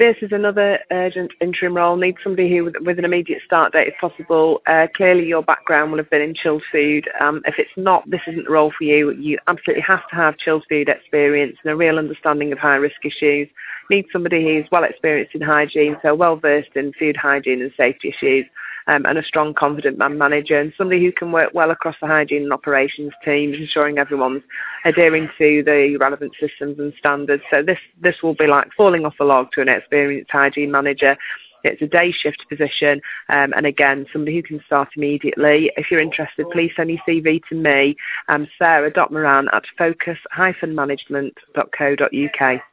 This is another urgent interim role. Need somebody who, with an immediate start date if possible. Clearly your background will have been in chilled food. If it's not, this isn't the role for you. You absolutely have to have chilled food experience and a real understanding of high risk issues. Need somebody who's well experienced in hygiene, so well versed in food hygiene and safety issues. And a strong, confident man manager, and somebody who can work well across the hygiene and operations teams, ensuring everyone's adhering to the relevant systems and standards. So this will be like falling off a log to an experienced hygiene manager. It's a day shift position, and again, somebody who can start immediately. If you're interested, please send your CV to me, sarah.moran@focus-management.co.uk.